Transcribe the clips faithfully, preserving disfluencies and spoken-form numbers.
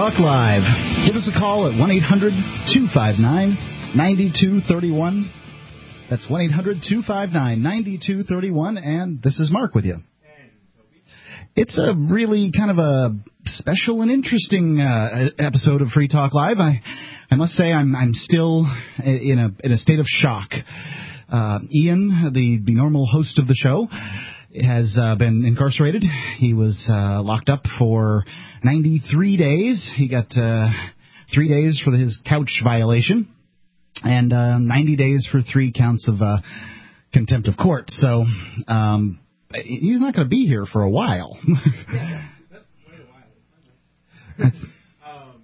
Talk Live. Give us a call at one eight hundred two five nine nine two three one. That's one eight hundred two five nine nine two three one, and this is Mark with you. It's a really kind of a special and interesting uh, episode of Free Talk Live. I, I must say I'm I'm still in a in a state of shock. Uh, Ian, the, the normal host of the show, has uh, been incarcerated. He was uh, locked up for ninety-three days. He got uh, three days for his couch violation and uh, ninety days for three counts of uh, contempt of court. So um, he's not going to be here for a while. Yeah, that's quite a while. um,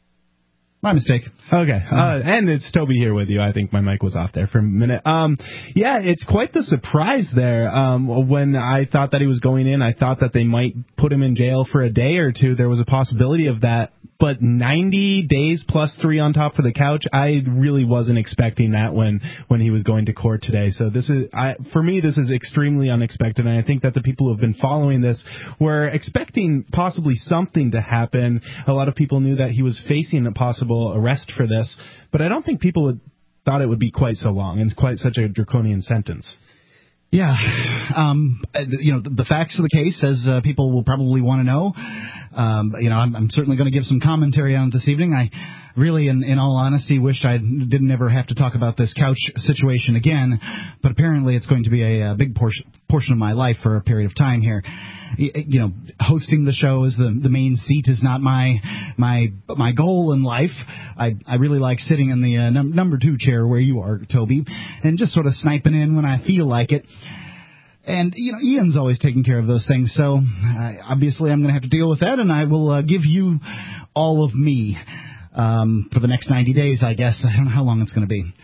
My mistake. Okay, uh, and it's Toby here with you. I think my mic was off there for a minute. Um, yeah, it's quite the surprise there. Um, when I thought that he was going in, I thought that they might put him in jail for a day or two. There was a possibility of that. But ninety days plus three on top for the couch, I really wasn't expecting that when, when he was going to court today. So this is, I, for me, this is extremely unexpected. And I think that the people who have been following this were expecting possibly something to happen. A lot of people knew that he was facing a possible arrest for this, but I don't think people would, thought it would be quite so long and quite such a draconian sentence. Yeah, um, you know, the, the facts of the case, as uh, people will probably want to know. Um, you know, I'm, I'm certainly going to give some commentary on it this evening. I really, in, in all honesty, wished I didn't ever have to talk about this couch situation again, but apparently it's going to be a, a big portion, portion of my life for a period of time here. You know, hosting the show as the the main seat is not my my my goal in life. I I really like sitting in the uh, num- number two chair where you are, Toby, and just sort of sniping in when I feel like it. And, you know, Ian's always taking care of those things, so uh, obviously I'm going to have to deal with that, and I will uh, give you all of me um, for the next ninety days, I guess. I don't know how long it's going to be.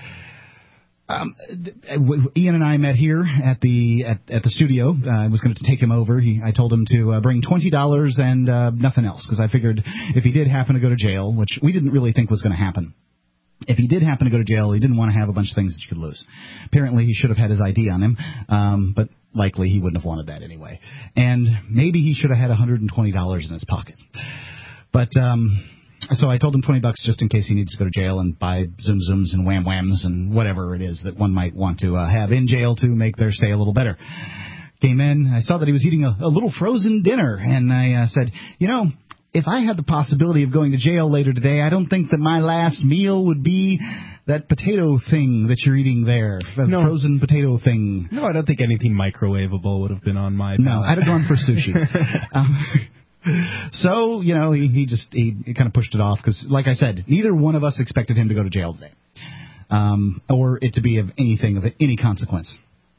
Um, Ian and I met here at the at, at the studio. Uh, I was going to take him over. He, I told him to uh, bring twenty dollars and uh, nothing else, because I figured if he did happen to go to jail, which we didn't really think was going to happen, if he did happen to go to jail, he didn't want to have a bunch of things that you could lose. Apparently, he should have had his I D on him, um, but likely he wouldn't have wanted that anyway. And maybe he should have had one hundred twenty dollars in his pocket. But um So I told him twenty bucks just in case he needs to go to jail and buy Zoom Zooms and Wham Whams and whatever it is that one might want to uh, have in jail to make their stay a little better. Came in, I saw that he was eating a, a little frozen dinner, and I uh, said, you know, if I had the possibility of going to jail later today, I don't think that my last meal would be that potato thing that you're eating there, that no. frozen potato thing. No, I don't think anything microwavable would have been on my palate. No, I'd have gone for sushi. um, So, you know, he, he just he, he kind of pushed it off because, like I said, neither one of us expected him to go to jail today, um, or it to be of anything of any consequence.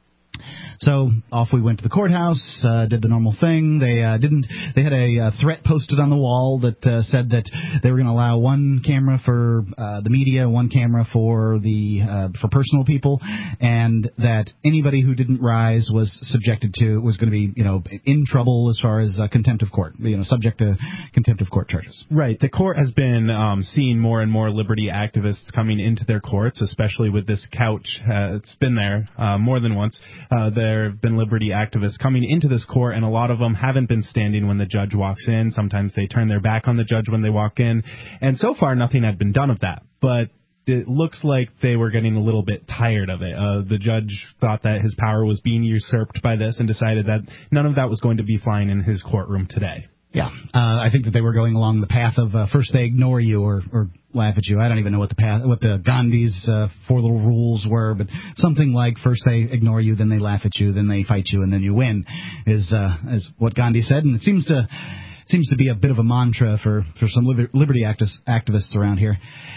So off we went to the courthouse, uh, did the normal thing. They uh, didn't. They had a uh, threat posted on the wall that uh, said that they were going to allow one camera for uh, the media, one camera for the uh, for personal people, and that anybody who didn't rise was subjected to was going to be, you know, in trouble as far as uh, contempt of court, you know, subject to contempt of court charges. Right. The court has been um, seeing more and more liberty activists coming into their courts, especially with this couch. Uh, it's been there uh, more than once. Uh, there have been liberty activists coming into this court, and a lot of them haven't been standing when the judge walks in. Sometimes they turn their back on the judge when they walk in, and so far nothing had been done of that. But it looks like they were getting a little bit tired of it. Uh, the judge thought that his power was being usurped by this and decided that none of that was going to be flying in his courtroom today. Yeah, uh, I think that they were going along the path of uh, first they ignore you or, or laugh at you. I don't even know what the path, what the Gandhi's uh, four little rules were, but something like first they ignore you, then they laugh at you, then they fight you, and then you win is uh, is what Gandhi said, and it seems to seems to be a bit of a mantra for, for some liber- liberty activists, activists around here.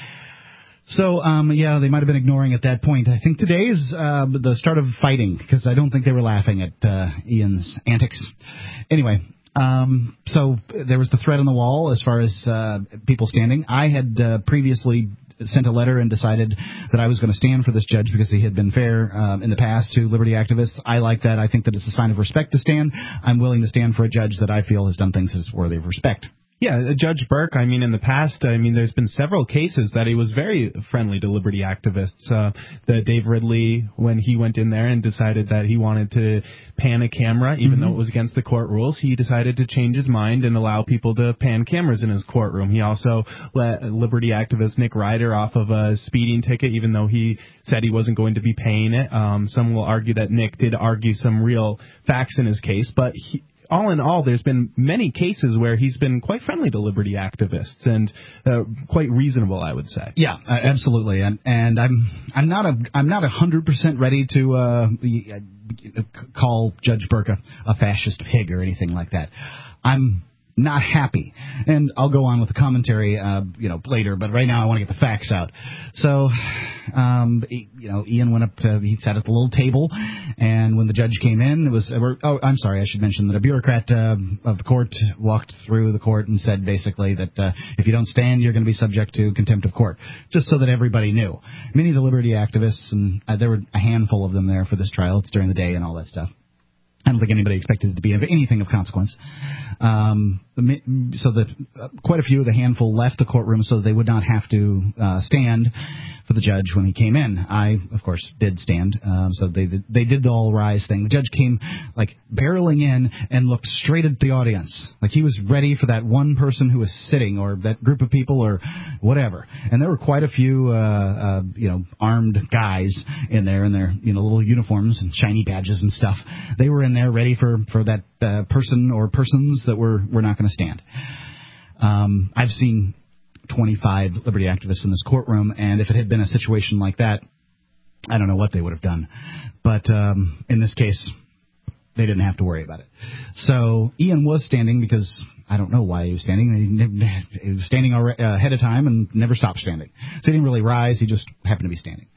So, um, yeah, they might have been ignoring at that point. I think today is uh, the start of fighting, because I don't think they were laughing at uh, Ian's antics. Anyway. Um, so there was the threat on the wall as far as uh, people standing. I had uh, previously sent a letter and decided that I was going to stand for this judge because he had been fair um, in the past to liberty activists. I like that. I think that it's a sign of respect to stand. I'm willing to stand for a judge that I feel has done things that's worthy of respect. Yeah, Judge Burke, I mean, in the past, I mean, there's been several cases that he was very friendly to liberty activists. Uh, the Dave Ridley, when he went in there and decided that he wanted to pan a camera, even mm-hmm. though it was against the court rules, he decided to change his mind and allow people to pan cameras in his courtroom. He also let liberty activist Nick Ryder off of a speeding ticket, even though he said he wasn't going to be paying it. Um, some will argue that Nick did argue some real facts in his case, but he, all in all, there's been many cases where he's been quite friendly to liberty activists and uh, quite reasonable, I would say. Yeah, uh, absolutely. And and I'm I'm not a I'm not a hundred percent ready to uh, call Judge Burke a, a fascist pig or anything like that. I'm not happy, and I'll go on with the commentary, uh, you know, later. But right now, I want to get the facts out. So, um, you know, Ian went up to, he sat at the little table, and when the judge came in, it was, oh, I'm sorry, I should mention that a bureaucrat uh, of the court walked through the court and said basically that uh, if you don't stand, you're going to be subject to contempt of court, just so that everybody knew. Many of the liberty activists, and uh, there were a handful of them there for this trial. It's during the day and all that stuff. I don't think anybody expected it to be of anything of consequence. Um, so that uh, quite a few of the handful left the courtroom so that they would not have to uh, stand for the judge when he came in. I, of course, did stand. Um, so they they did the all rise thing. The judge came like barreling in and looked straight at the audience, like he was ready for that one person who was sitting or that group of people or whatever. And there were quite a few, uh, uh, you know, armed guys in there in their you know little uniforms and shiny badges and stuff. They were in there ready for for that uh, person or persons that were were not going to stand. Um, I've seen twenty-five liberty activists in this courtroom, and if it had been a situation like that, I don't know what they would have done. But um, in this case, they didn't have to worry about it. So Ian was standing because I don't know why he was standing. He was standing ahead of time and never stopped standing. So he didn't really rise. He just happened to be standing.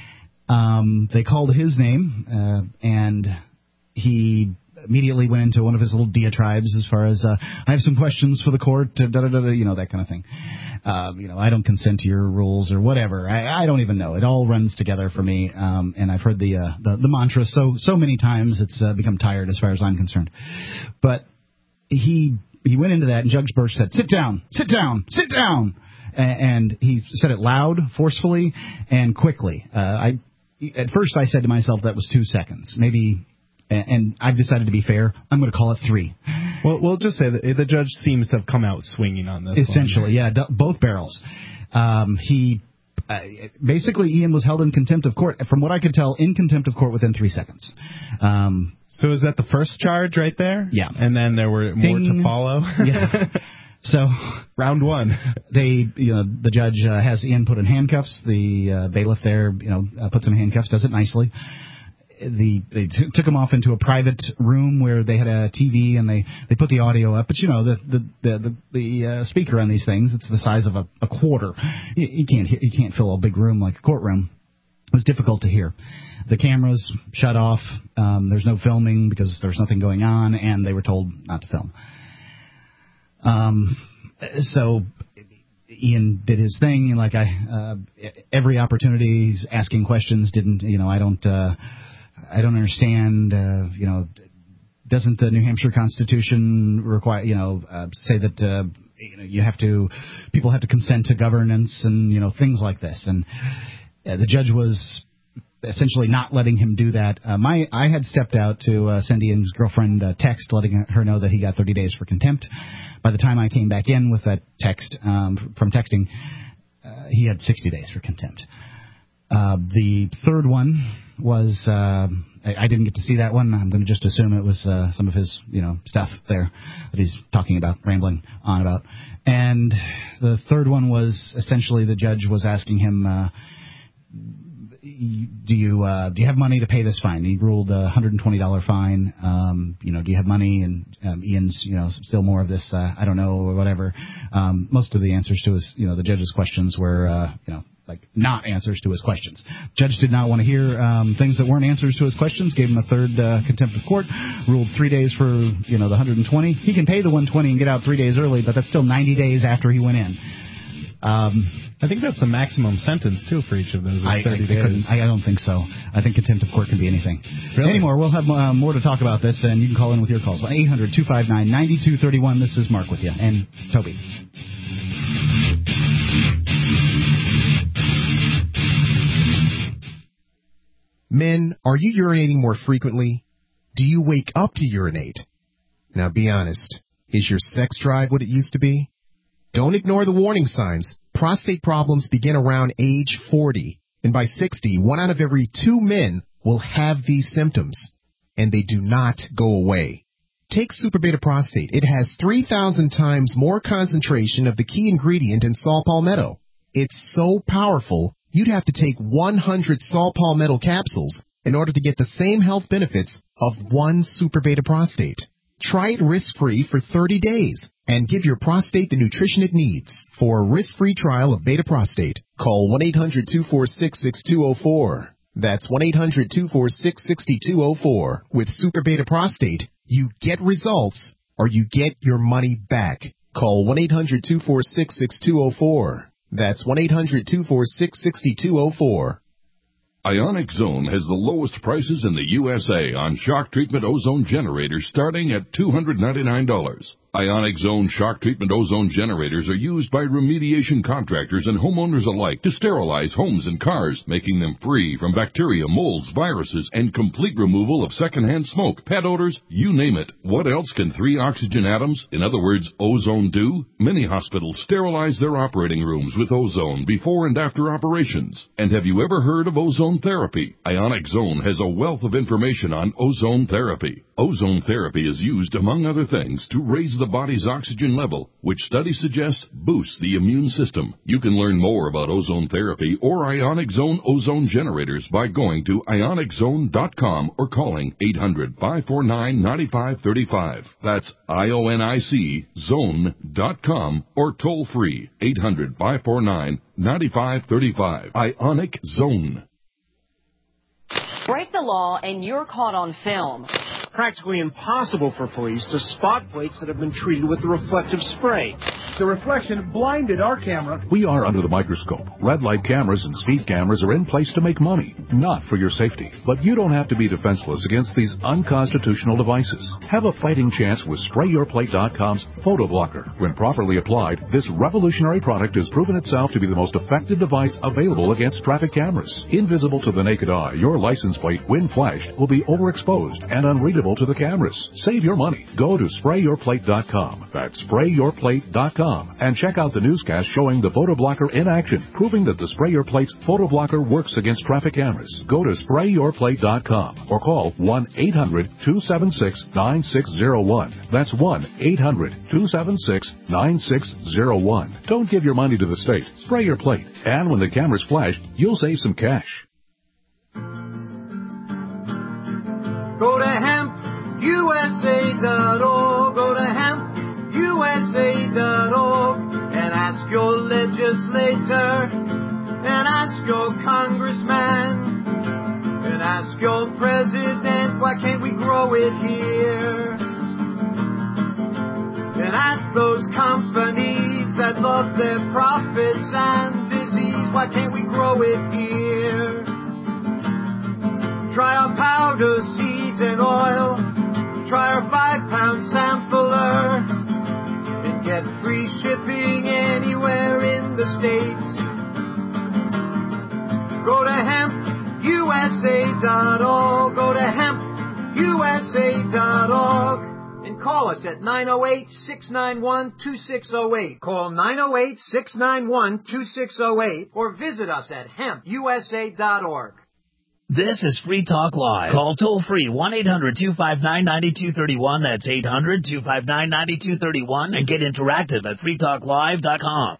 Um, they called his name, uh, and he immediately went into one of his little diatribes as far as, uh, I have some questions for the court, da, da, da, da, you know, that kind of thing. Um, you know, I don't consent to your rules or whatever. I, I don't even know. It all runs together for me, um, and I've heard the, uh, the the mantra so so many times it's uh, become tired as far as I'm concerned. But he he went into that, and Judge Burke said, sit down, sit down, sit down. And he said it loud, forcefully, and quickly. Uh, I At first I said to myself that was two seconds, maybe... And I've decided to be fair. I'm going to call it three. Well, we'll just say that the judge seems to have come out swinging on this. Essentially, one. yeah, d- both barrels. Um, he uh, basically Ian was held in contempt of court. From what I could tell, in contempt of court within three seconds. Um, so is that the first charge right there? Yeah, and then there were more Ding. to follow. Yeah. So round one, they, you know, the judge uh, has Ian put in handcuffs. The uh, bailiff there, you know, uh, puts him in handcuffs. Does it nicely. The, they t- took him off into a private room where they had a T V and they, they put the audio up. But, you know, the the the, the, the uh, speaker on these things, it's the size of a, a quarter. You, you can't you can't fill a big room like a courtroom. It was difficult to hear. The cameras shut off. Um, there's no filming because there's nothing going on, and they were told not to film. Um, so Ian did his thing. Like I, uh, every opportunity he's asking questions. Didn't you know? I don't. Uh, I don't understand, uh, you know, doesn't the New Hampshire Constitution require, you know, uh, say that, uh, you know, you have to, people have to consent to governance and, you know, things like this. And uh, the judge was essentially not letting him do that. Uh, my, I had stepped out to uh, send Ian's girlfriend a text letting her know that he got thirty days for contempt. By the time I came back in with that text um, from texting, uh, he had sixty days for contempt. Uh, the third one was, uh, I, I didn't get to see that one. I'm going to just assume it was uh, some of his, you know, stuff there that he's talking about, rambling on about. And the third one was essentially the judge was asking him, uh, do you uh, do you have money to pay this fine? He ruled a one hundred twenty dollars fine. Um, you know, do you have money? And um, Ian's, you know, still more of this, uh, I don't know, or whatever. Um, most of the answers to his, you know, the judge's questions were, uh, you know, like not answers to his questions. Judge did not want to hear um, things that weren't answers to his questions. Gave him a third uh, contempt of court. Ruled three days for you know the one hundred twenty. He can pay the one hundred twenty and get out three days early, but that's still ninety days after he went in. Um, I think that's the maximum sentence, too, for each of those. I, thirty I, days. I, I don't think so. I think contempt of court can be anything. Really? Anymore, we'll have uh, more to talk about this, and you can call in with your calls. eight hundred two five nine nine two three one. This is Mark with you, and Toby. Men, are you urinating more frequently? Do you wake up to urinate? Now be honest. Is your sex drive what it used to be? Don't ignore the warning signs. Prostate problems begin around age forty, and by sixty, one out of every two men will have these symptoms, and they do not go away. Take Super Beta Prostate. It has three thousand times more concentration of the key ingredient in saw palmetto. It's so powerful, you'd have to take one hundred saw palmetto capsules in order to get the same health benefits of one Super Beta Prostate. Try it risk-free for thirty days and give your prostate the nutrition it needs. For a risk-free trial of Beta Prostate, call one eight hundred two four six six two zero four. That's one eight hundred two four six six two zero four. With Super Beta Prostate, you get results or you get your money back. Call one eight hundred two four six six two zero four. That's one eight hundred two four six six two zero four. Ionic Zone has the lowest prices in the U S A on shock treatment ozone generators starting at two hundred ninety-nine dollars. Ionic Zone shock treatment ozone generators are used by remediation contractors and homeowners alike to sterilize homes and cars, making them free from bacteria, molds, viruses, and complete removal of secondhand smoke, pet odors, you name it. What else can three oxygen atoms, in other words, ozone, do? Many hospitals sterilize their operating rooms with ozone before and after operations. And have you ever heard of ozone therapy? Ionic Zone has a wealth of information on ozone therapy. Ozone therapy is used, among other things, to raise the body's oxygen level, which studies suggest boosts the immune system. You can learn more about ozone therapy or Ionic Zone ozone generators by going to ionic zone dot com or calling eight hundred five four nine nine five three five. That's I O N I C zone dot com or toll free eight hundred five four nine nine five three five. Ionic Zone. Break the law and you're caught on film. Practically impossible for police to spot plates that have been treated with the reflective spray. The reflection blinded our camera. We are under the microscope. Red light cameras and speed cameras are in place to make money, not for your safety. But you don't have to be defenseless against these unconstitutional devices. Have a fighting chance with spray your plate dot com's Photo Blocker. When properly applied, this revolutionary product has proven itself to be the most effective device available against traffic cameras. Invisible to the naked eye, your license plate, when flashed, will be overexposed and unreadable to the cameras. Save your money. Go to spray your plate dot com. That's spray your plate dot com. And check out the newscast showing the Photo Blocker in action, proving that the Spray Your Plate's Photo Blocker works against traffic cameras. Go to spray your plate dot com or call one eight hundred two seven six nine six zero one. That's one eight hundred two seven six nine six zero one. Don't give your money to the state. Spray your plate. And when the camera's flashed, you'll save some cash. Go to hemp U S A dot org. Go to hemp U S A dot org and ask your legislator and ask your congressman and ask your president, why can't we grow it here? And ask those companies that love their profits and disease, why can't we grow it here? Try our powder, seeds, and oil. Try our five-pound sampler. And get free shipping anywhere in the States. Go to hemp U S A dot org. Go to hemp U S A dot org. And call us at nine oh eight, six nine one, two six oh eight. Call nine oh eight, six nine one, two six oh eight or visit us at hemp U S A dot org. This is Free Talk Live. Call toll-free one eight hundred two five nine nine two three one. That's eight hundred two five nine nine two three one. And get interactive at free talk live dot com.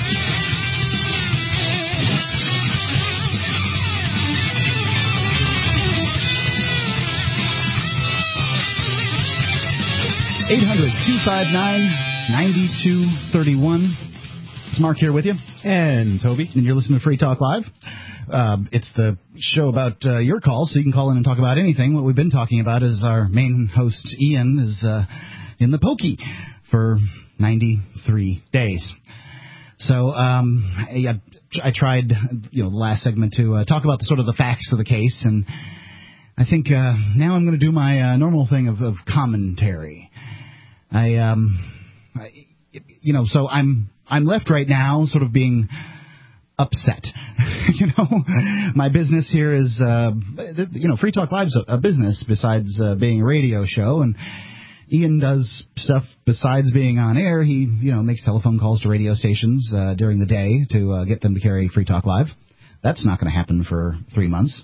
eight hundred two five nine nine two three one. It's Mark here with you. And Toby. And you're listening to Free Talk Live. Uh, it's the show about uh, your calls, so you can call in and talk about anything. What we've been talking about is our main host, Ian, is uh, in the pokey for ninety-three days. So um, I, I tried, you know, the last segment to uh, talk about the sort of the facts of the case, and I think uh, now I'm going to do my uh, normal thing of, of commentary. I, um, I, you know, so I'm I'm left right now, sort of being upset. You know, my business here is, uh, you know, Free Talk Live's a, a business besides uh, being a radio show, and Ian does stuff besides being on air. He, you know, makes telephone calls to radio stations uh, during the day to uh, get them to carry Free Talk Live. That's not going to happen for three months.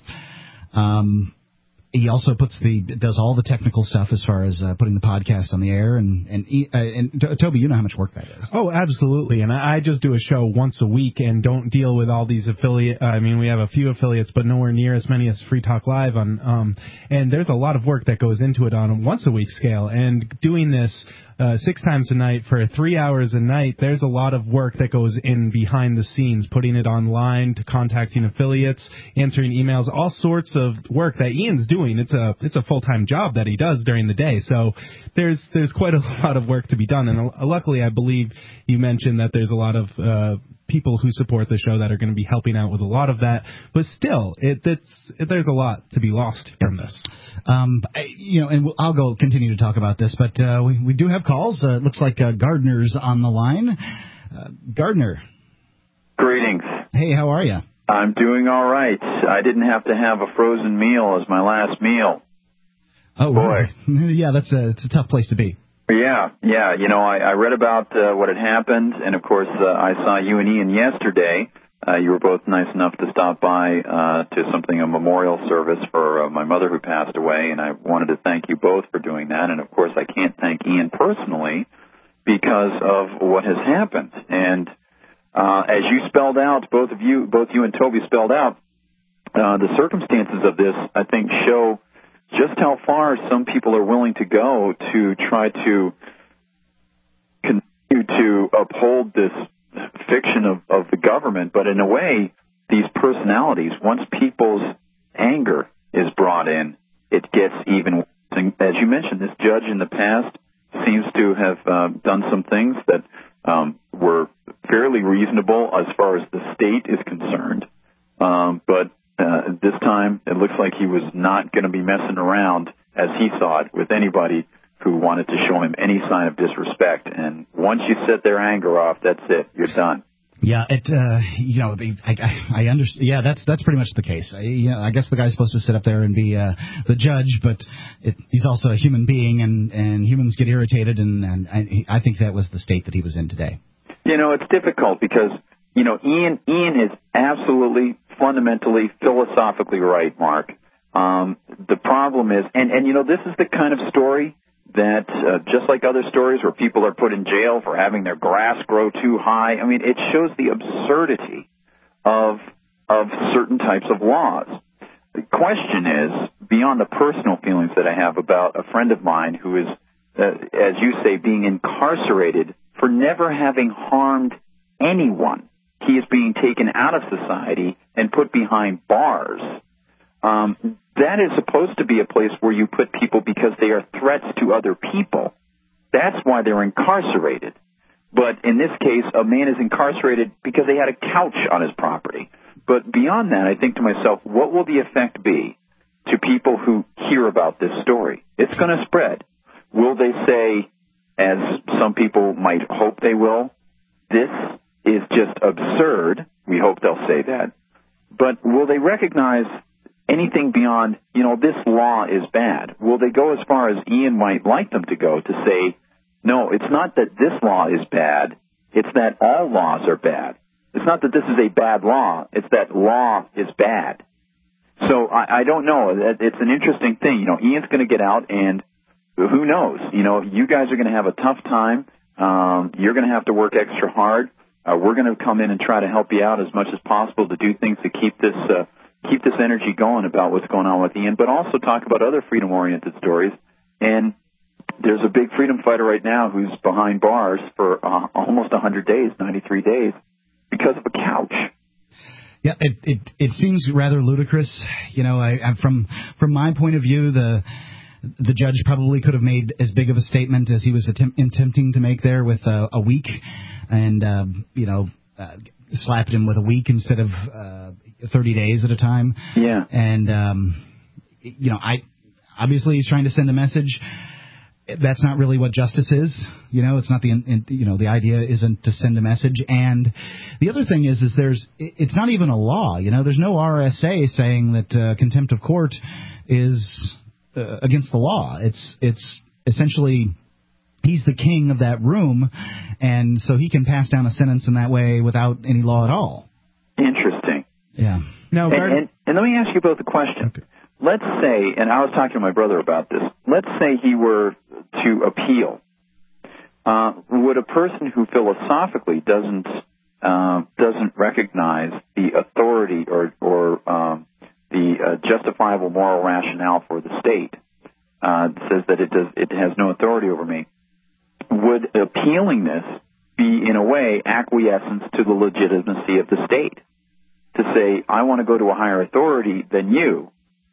Um, he also puts the does all the technical stuff as far as uh, putting the podcast on the air. And and, uh, and T- Toby, you know how much work that is. Oh, absolutely. And I, I just do a show once a week and don't deal with all these affiliate. I mean, we have a few affiliates, but nowhere near as many as Free Talk Live. On um, and there's a lot of work that goes into it on a once a week scale. And doing this uh, six times a night for three hours a night, there's a lot of work that goes in behind the scenes, putting it online, to contacting affiliates, answering emails, all sorts of work that Ian's doing. It's a it's a full time job that he does during the day. So there's there's quite a lot of work to be done. And uh, luckily, I believe you mentioned that there's a lot of uh, people who support the show that are going to be helping out with a lot of that. But still, it, it's, it, there's a lot to be lost from this. Um, I, you know, and we'll, I'll go continue to talk about this, but uh, we, we do have calls. Uh, it looks like uh, Gardner's on the line. Uh, Gardner. Greetings. Hey, how are you? I'm doing all right. I didn't have to have a frozen meal as my last meal. Oh, boy. Really? Yeah, that's a, it's a tough place to be. Yeah, yeah. You know, I, I read about uh, what had happened, and of course, uh, I saw you and Ian yesterday. Uh, you were both nice enough to stop by uh, to something, a memorial service for uh, my mother who passed away, and I wanted to thank you both for doing that. And of course, I can't thank Ian personally because of what has happened. And uh, as you spelled out, both of you, both you and Toby spelled out, uh, the circumstances of this, I think, show just how far some people are willing to go to try to continue to uphold this fiction of, of the government. But in a way, these personalities, once people's anger is brought in, it gets even worse. And as you mentioned, this judge in the past seems to have uh, done some things that um, were fairly reasonable as far as the state is concerned. Um, but Uh, this time, it looks like he was not going to be messing around, as he saw it, with anybody who wanted to show him any sign of disrespect. And once you set their anger off, that's it. You're done. Yeah, it. Uh, you know, the, I, I, I understand. Yeah, that's that's pretty much the case. I, you know, I guess the guy's supposed to sit up there and be uh, the judge, but it, he's also a human being, and, and humans get irritated, and, and I, I think that was the state that he was in today. You know, it's difficult because, you know, Ian Ian is absolutely, fundamentally, philosophically right, Mark. Um, the problem is, and, and, you know, this is the kind of story that, uh, just like other stories where people are put in jail for having their grass grow too high, I mean, it shows the absurdity of of certain types of laws. The question is, beyond the personal feelings that I have about a friend of mine who is, uh, as you say, being incarcerated for never having harmed anyone. He is being taken out of society and put behind bars. Um, that is supposed to be a place where you put people because they are threats to other people. That's why they're incarcerated. But in this case, a man is incarcerated because they had a couch on his property. But beyond that, I think to myself, what will the effect be to people who hear about this story? It's going to spread. Will they say, as some people might hope they will, this is just absurd? We hope they'll say that. But will they recognize anything beyond, you know, this law is bad? Will they go as far as Ian might like them to go to say, no, it's not that this law is bad, it's that all laws are bad. It's not that this is a bad law, it's that law is bad. So I, I don't know. It's an interesting thing. You know, Ian's going to get out, and who knows? You know, you guys are going to have a tough time. Um, you're going to have to work extra hard. Uh, we're going to come in and try to help you out as much as possible to do things to keep this uh, keep this energy going about what's going on with Ian, but also talk about other freedom-oriented stories. And there's a big freedom fighter right now who's behind bars for uh, almost one hundred days, ninety-three days, because of a couch. Yeah, it it, it seems rather ludicrous. You know, I, I, from from my point of view, the the judge probably could have made as big of a statement as he was attempt, attempting to make there with uh, a week. And, um, you know, uh, slapped him with a week instead of uh, thirty days at a time. Yeah. And, um, you know, I obviously he's trying to send a message. That's not really what justice is. You know, it's not the, you know, the idea isn't to send a message. And the other thing is, is there's, it's not even a law. You know, there's no R S A saying that uh, contempt of court is uh, against the law. It's, it's essentially, he's the king of that room, and so he can pass down a sentence in that way without any law at all. Interesting. Yeah. Now, and, and, and let me ask you both a question. Okay. Let's say, and I was talking to my brother about this, let's say he were to appeal. Uh, would a person who philosophically doesn't uh, doesn't recognize the authority or, or um, the uh, justifiable moral rationale for the state, uh, says that it does it has no authority over me, would appealing this be, in a way, acquiescence to the legitimacy of the state? To say, I want to go to a higher authority than you.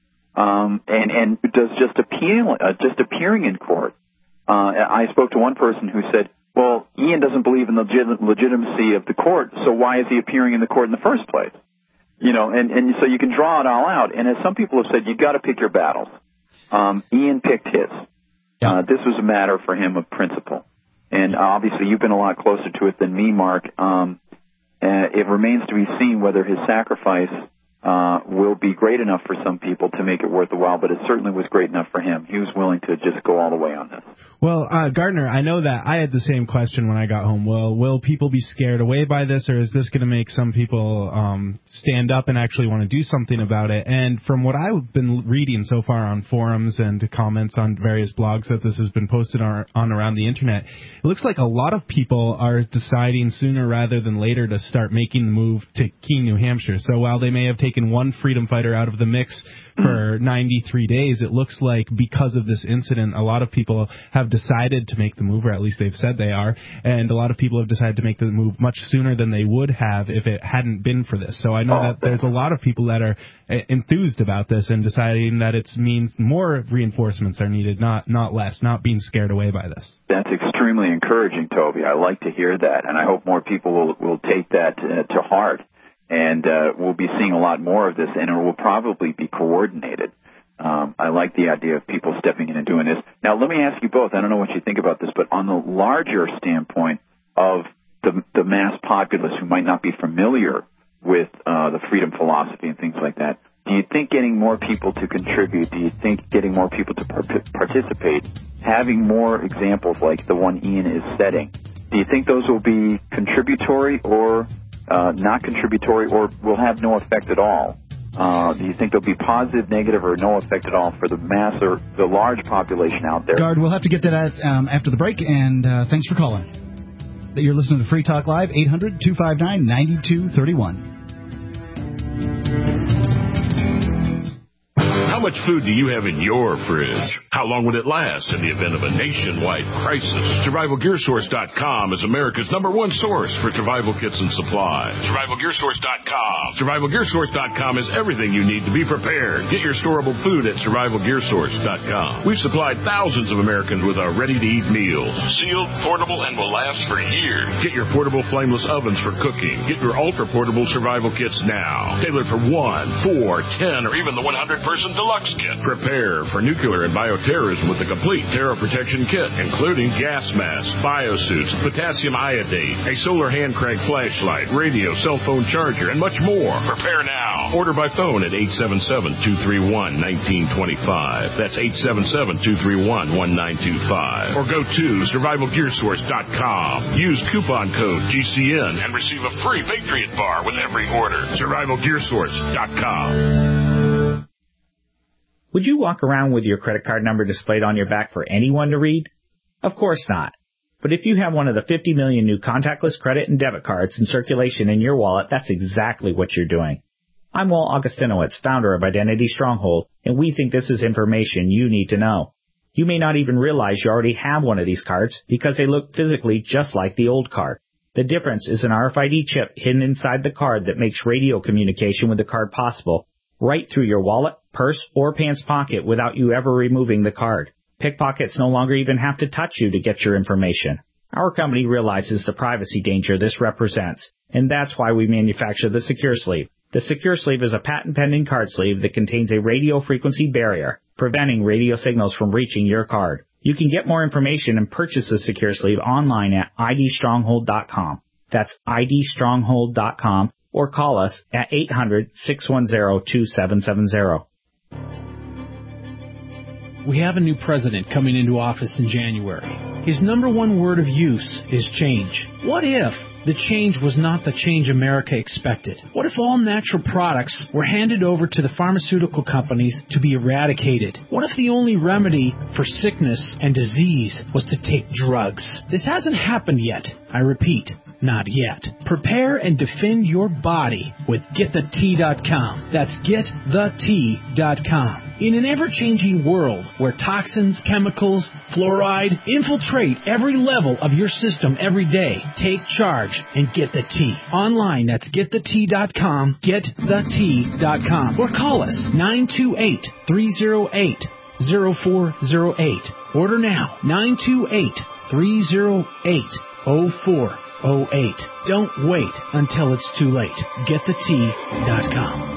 Um, and, and does just appeal, uh, just appearing in court. Uh, I spoke to one person who said, well, Ian doesn't believe in the legit- legitimacy of the court, so why is he appearing in the court in the first place? You know, and, and so you can draw it all out. And as some people have said, you've got to pick your battles. Um, Ian picked his. Uh, this was a matter for him of principle. And obviously you've been a lot closer to it than me, Mark. Um, uh, it remains to be seen whether his sacrifice Uh, will be great enough for some people to make it worth the while, but it certainly was great enough for him. He was willing to just go all the way on this. Well, uh, Gardner, I know that I had the same question when I got home. Well, will people be scared away by this, or is this going to make some people um, stand up and actually want to do something about it? And from what I've been reading so far on forums and comments on various blogs that this has been posted on, on around the Internet, it looks like a lot of people are deciding sooner rather than later to start making the move to Keene, New Hampshire. So while they may have taken one freedom fighter out of the mix for ninety-three days, it looks like because of this incident, a lot of people have decided to make the move, or at least they've said they are, and a lot of people have decided to make the move much sooner than they would have if it hadn't been for this. So I know oh, that there's a lot of people that are enthused about this and deciding that it means more reinforcements are needed, not not less, not being scared away by this. That's extremely encouraging, Toby. I like to hear that, and I hope more people will, will take that uh, to heart. And uh, we'll be seeing a lot more of this, and it will probably be coordinated. Um, I like the idea of people stepping in and doing this. Now, let me ask you both. I don't know what you think about this, but on the larger standpoint of the, the mass populace who might not be familiar with uh, the freedom philosophy and things like that, do you think getting more people to contribute, do you think getting more people to par- participate, having more examples like the one Ian is setting, do you think those will be contributory or Uh, not contributory, or will have no effect at all? Uh, do you think there'll be positive, negative, or no effect at all for the mass or the large population out there? Guard, we'll have to get that at, um, after the break, and uh, thanks for calling. You're listening to Free Talk Live, eight hundred, two five nine, nine two three one. How much food do you have in your fridge? How long would it last in the event of a nationwide crisis? Survival Gear Source dot com is America's number one source for survival kits and supplies. Survival Gear Source dot com. Survival Gear Source dot com is everything you need to be prepared. Get your storable food at Survival Gear Source dot com. We've supplied thousands of Americans with our ready-to-eat meals. Sealed, portable, and will last for years. Get your portable flameless ovens for cooking. Get your ultra-portable survival kits now. Tailored for one, four, ten, or even the one hundred person deluxe kit. Prepare for nuclear and bioterrorism with a complete terror protection kit, including gas masks, biosuits, potassium iodate, a solar hand crank flashlight, radio, cell phone charger, and much more. Prepare now. Order by phone at eight seven seven, two three one, one nine two five. That's eight seven seven, two three one, one nine two five. Or go to Survival Gear Source dot com. Use coupon code G C N and receive a free Patriot Bar with every order. Survival Gear Source dot com. Would you walk around with your credit card number displayed on your back for anyone to read? Of course not. But if you have one of the fifty million new contactless credit and debit cards in circulation in your wallet, that's exactly what you're doing. I'm Walt Augustinowitz, founder of Identity Stronghold, and we think this is information you need to know. You may not even realize you already have one of these cards because they look physically just like the old card. The difference is an R F I D chip hidden inside the card that makes radio communication with the card possible, right through your wallet, purse, or pants pocket without you ever removing the card. Pickpockets no longer even have to touch you to get your information. Our company realizes the privacy danger this represents, and that's why we manufacture the Secure Sleeve. The Secure Sleeve is a patent-pending card sleeve that contains a radio frequency barrier, preventing radio signals from reaching your card. You can get more information and purchase the Secure Sleeve online at I D stronghold dot com. That's I D stronghold dot com, or call us at eight hundred, six one zero, two seven seven zero. We have a new president coming into office in January. His number one word of use is change. What if the change was not the change America expected? What if all natural products were handed over to the pharmaceutical companies to be eradicated? What if the only remedy for sickness and disease was to take drugs? This hasn't happened yet. I repeat, not yet. Prepare and defend your body with get the tea dot com. That's get the tea dot com. In an ever-changing world where toxins, chemicals, fluoride infiltrate every level of your system every day, take charge and get the tea. Online, that's get the tea dot com, get the tea dot com. Or call us, nine two eight, three zero eight, zero four zero eight. Order now, nine two eight, three zero eight, zero four zero eight. Don't wait until it's too late. get the tea dot com.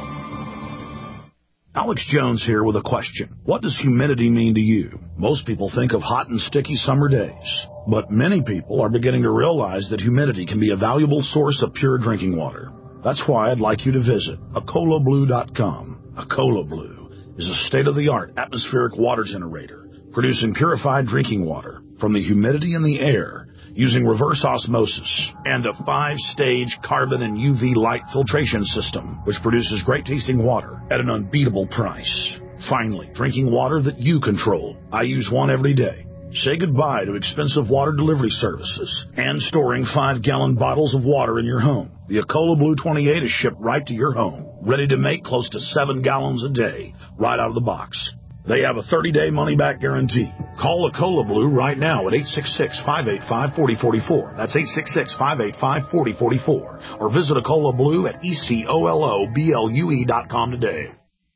Alex Jones here with a question. What does humidity mean to you? Most people think of hot and sticky summer days, but many people are beginning to realize that humidity can be a valuable source of pure drinking water. That's why I'd like you to visit Acola Blue dot com. Acola Blue is a state-of-the-art atmospheric water generator, producing purified drinking water from the humidity in the air using reverse osmosis and a five-stage carbon and U V light filtration system, which produces great-tasting water at an unbeatable price. Finally, drinking water that you control. I use one every day. Say goodbye to expensive water delivery services and storing five-gallon bottles of water in your home. The Acola Blue twenty-eight is shipped right to your home, ready to make close to seven gallons a day, right out of the box. They have a thirty-day money-back guarantee. Call Acola Blue right now at eight six six, five eight five, four zero four four. That's eight six six, five eight five, four zero four four. Or visit Acola Blue at E C O L O B L U E dot com today.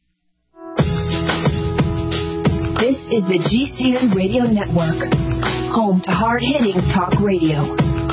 This is the G C N Radio Network, home to hard-hitting talk radio.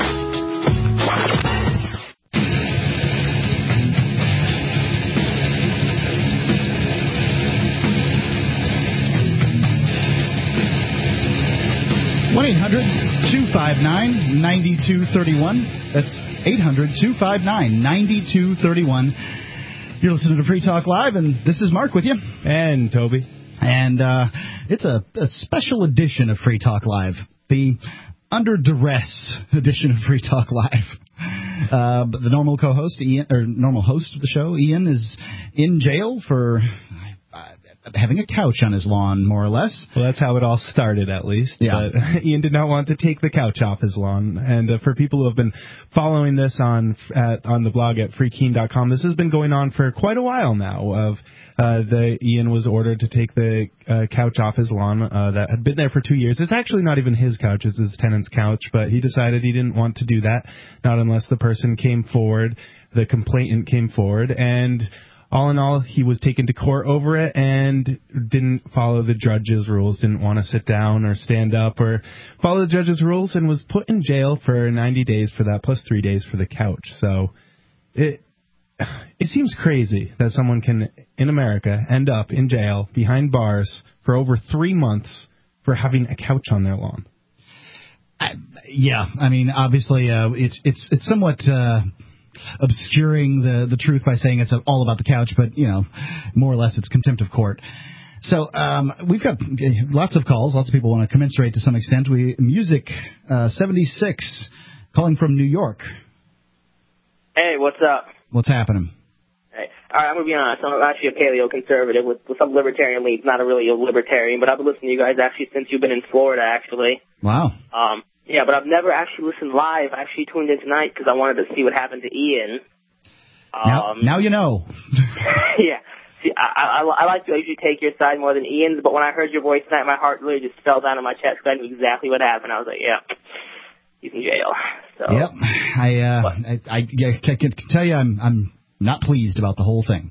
one eight hundred, two five nine, nine two three one. That's eight hundred, two five nine, nine two three one. You're listening to Free Talk Live, and this is Mark with you. And Toby. And uh, it's a, a special edition of Free Talk Live, the under duress edition of Free Talk Live. Uh, but the normal co-host, Ian, or normal host of the show, Ian, is in jail for having a couch on his lawn, more or less. Well, that's how it all started, at least. Yeah. But Ian did not want to take the couch off his lawn. And uh, for people who have been following this on at, on the blog at free keen dot com, this has been going on for quite a while now. Of uh, the Ian was ordered to take the uh, couch off his lawn uh, that had been there for two years. It's actually not even his couch; it's his tenant's couch. But he decided he didn't want to do that, not unless the person came forward, the complainant came forward, and all in all, he was taken to court over it and didn't follow the judge's rules, didn't want to sit down or stand up or follow the judge's rules, and was put in jail for ninety days for that, plus three days for the couch. So it it seems crazy that someone can, in America, end up in jail behind bars for over three months for having a couch on their lawn. I, yeah, I mean, obviously, uh, it's it's it's somewhat Uh obscuring the, the truth by saying it's all about the couch, but, you know, more or less it's contempt of court. So um, we've got lots of calls. Lots of people want to commiserate to some extent. We Music uh, seventy-six calling from New York. Hey, what's up? What's happening? Hey. All right, I'm going to be honest. I'm actually a paleo-conservative with, with some libertarian leads. Not a really a libertarian, but I've been listening to you guys actually since you've been in Florida, actually. Wow. Um. Yeah, but I've never actually listened live. I actually tuned in tonight because I wanted to see what happened to Ian. Um, now, now you know. Yeah. See, I, I, I like to usually take your side more than Ian's, but when I heard your voice tonight, my heart really just fell down in my chest because I knew exactly what happened. I was like, yeah, he's in jail. So, yep. I, uh, I, I, I can tell you I'm, I'm not pleased about the whole thing.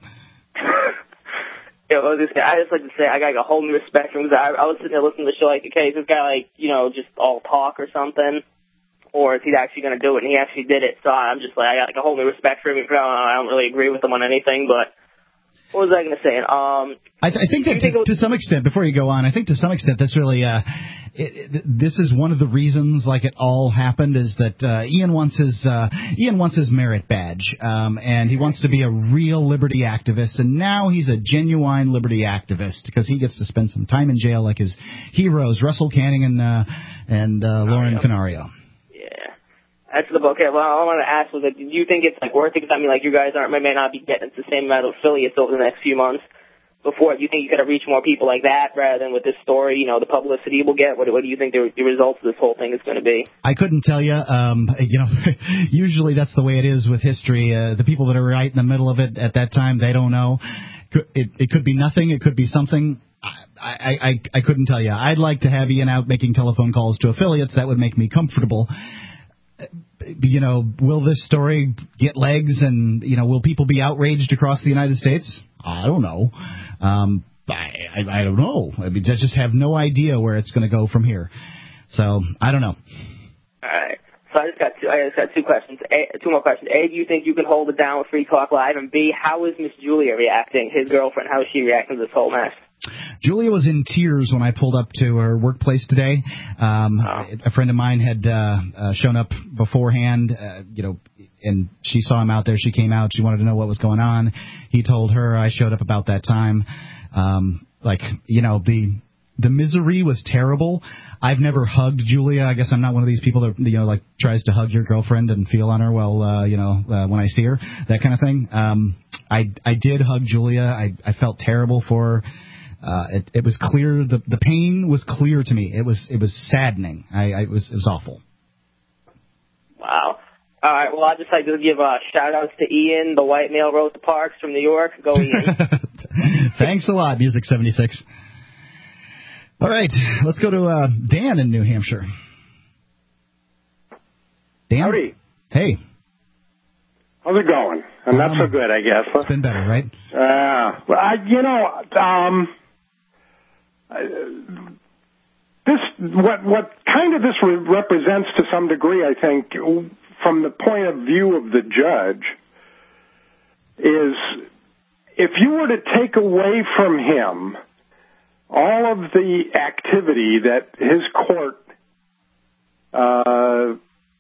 Yeah, I, was just, I just like to say I got like, a whole new respect for him because I, I was sitting there listening to the show like, okay, is this guy like, you know, just all talk or something? or if he's actually going to do it, and he actually did it. So I'm just like, I got like a whole new respect for him. Even though I don't really agree with him on anything, but what was I going to say? Um, I, th- I think that to, think was- to some extent, before you go on, I think to some extent this really, uh, it, it, this is one of the reasons, like it all happened, is that uh, Ian wants his uh, Ian wants his merit badge, um, and he wants to be a real liberty activist, and now he's a genuine liberty activist because he gets to spend some time in jail like his heroes, Russell Canning and uh, and uh, Lauren Canario. That's the book. Okay, well, all I wanted to ask was, that, do you think it's like worth it? Because I mean, like, you guys aren't, may not be getting the same amount of affiliates over the next few months. Before, do you think you could have reached more people like that rather than with this story? You know, the publicity we'll get. What, what do you think the, the results of this whole thing is going to be? I couldn't tell you. Um, you know, usually that's the way it is with history. Uh, the people that are right in the middle of it at that time, they don't know. It, it could be nothing. It could be something. I, I, I couldn't tell you. I'd like to have Ian out making telephone calls to affiliates. That would make me comfortable. You know, will this story get legs, and, you know, will people be outraged across the United States? I don't know. Um, I, I, I don't know. I mean, I just have no idea where it's going to go from here. So, I don't know. All right. So I just got two, I just got two questions. A, two more questions. A, do you think you can hold it down with Free Talk Live? And B, how is Miss Julia reacting, his girlfriend? How is she reacting to this whole mess? Julia was in tears when I pulled up to her workplace today. Um, oh. A friend of mine had uh, uh, shown up beforehand, uh, you know, and she saw him out there. She came out. She wanted to know what was going on. He told her. I showed up about that time. Um, like, you know, the the misery was terrible. I've never hugged Julia. I guess I'm not one of these people that, you know, like tries to hug your girlfriend and feel on her well, uh, you know, uh, when I see her, that kind of thing. Um, I I did hug Julia. I, I felt terrible for her. Uh, it, it was clear, the the pain was clear to me. It was it was saddening. I, I it was it was awful. Wow. All right. Well, I'd just like to give uh, shout outs to Ian, the white male Rosa Parks from New York. Go Ian. Thanks a lot, Music seventy-six. All right, let's go to uh, Dan in New Hampshire. Dan? Howdy. Hey. How's it going? I'm um, not so good, I guess. It's been better, right? Uh, well, I, you know, um, this what what kind of this re- represents to some degree, I think, from the point of view of the judge, is if you were to take away from him all of the activity that his court uh,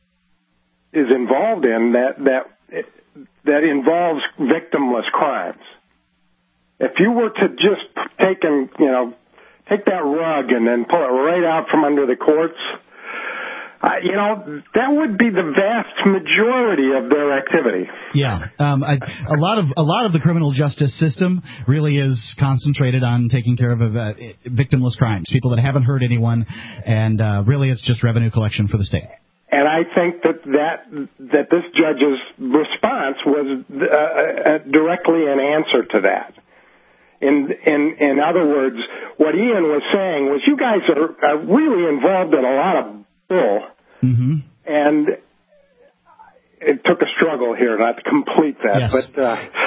is involved in, that that that involves victimless crimes. If you were to just take and, you know, take that rug and then pull it right out from under the courts, uh, you know, that would be the vast majority of their activity. Yeah, um, I, a lot of a lot of the criminal justice system really is concentrated on taking care of uh, victimless crimes, people that haven't hurt anyone, and uh, really it's just revenue collection for the state. And I think that that, that this judge's response was uh, uh, directly an answer to that. In, in, in other words, what Ian was saying was, you guys are, are really involved in a lot of bull. Mm-hmm. And it took a struggle here not to complete that. Yes. But uh,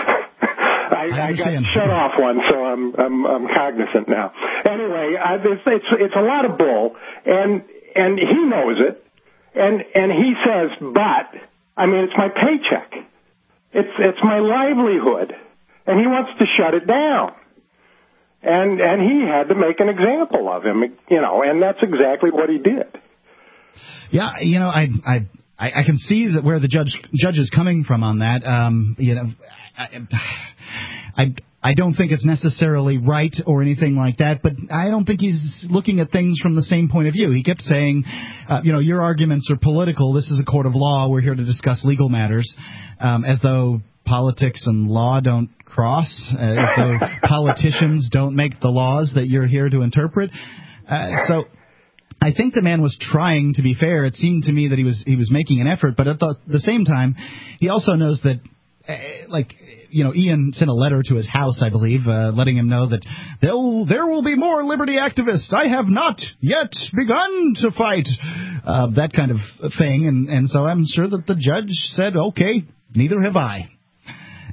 I, I, I got shut off one, so I'm, I'm, I'm cognizant now. Anyway, I, it's, it's, it's a lot of bull, and, and he knows it. And and he says, but, I mean, it's my paycheck. It's it's my livelihood. And he wants to shut it down. And and he had to make an example of him, you know, and that's exactly what he did. Yeah, you know, I I I can see that where the judge judge is coming from on that. Um, you know, I, I I don't think it's necessarily right or anything like that, but I don't think he's looking at things from the same point of view. He kept saying, uh, you know, your arguments are political. This is a court of law. We're here to discuss legal matters, um, as though politics and law don't cross, uh, as though politicians don't make the laws that you're here to interpret. Uh, so I think the man was trying to be fair. It seemed to me that he was he was making an effort, but at the, the same time, he also knows that, uh, like, you know, Ian sent a letter to his house, I believe, uh, letting him know that there'll, there will be more liberty activists. I have not yet begun to fight, uh, that kind of thing. And, and so I'm sure that the judge said, okay, neither have I.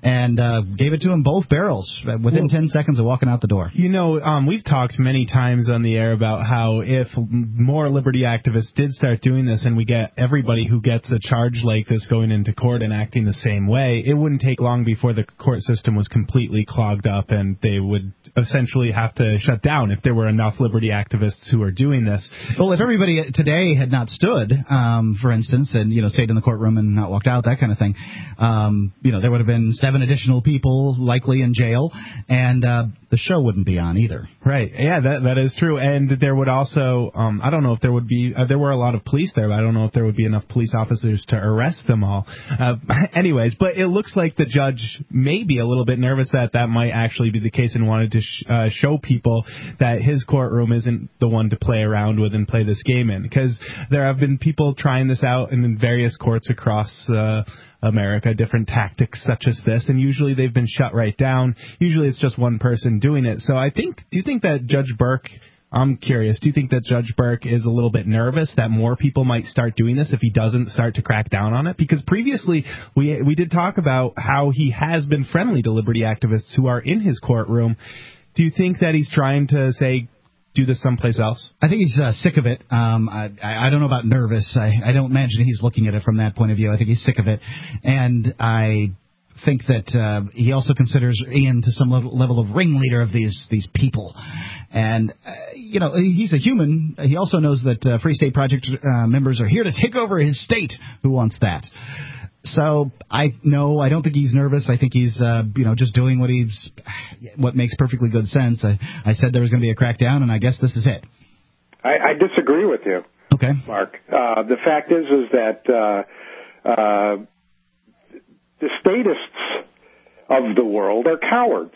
and uh, gave it to him both barrels within well, ten seconds of walking out the door. You know, um, we've talked many times on the air about how if more liberty activists did start doing this and we get everybody who gets a charge like this going into court and acting the same way, it wouldn't take long before the court system was completely clogged up and they would essentially have to shut down if there were enough liberty activists who are doing this. Well, if everybody today had not stood, um, for instance, and, you know, stayed in the courtroom and not walked out, that kind of thing, um, you know, there would have been seven additional people likely in jail, and uh, the show wouldn't be on either. Right. Yeah, that that is true. And there would also, um, I don't know if there would be, uh, there were a lot of police there, but I don't know if there would be enough police officers to arrest them all. Uh, anyways, but it looks like the judge may be a little bit nervous that that might actually be the case and wanted to sh- uh, show people that his courtroom isn't the one to play around with and play this game in. Because there have been people trying this out in various courts across uh America, different tactics such as this, and usually they've been shut right down. Usually it's just one person doing it. So I think, do you think that Judge Burke, I'm curious, do you think that Judge Burke is a little bit nervous that more people might start doing this if he doesn't start to crack down on it? Because previously we we did talk about how he has been friendly to liberty activists who are in his courtroom. Do you think that he's trying to say, do this someplace else? I think he's uh, sick of it. Um, I, I don't know about nervous. I, I don't imagine he's looking at it from that point of view. I think he's sick of it. And I think that uh, he also considers Ian to some level, level of ringleader of these these people. And, uh, you know, he's a human. He also knows that uh, Free State Project uh, members are here to take over his state. Who wants that? So I no, I don't think he's nervous. I think he's, uh, you know, just doing what he's, what makes perfectly good sense. I, I said there was going to be a crackdown, and I guess this is it. I, I disagree with you. Okay, Mark. Uh, the fact is, is that uh, uh, the statists of the world are cowards,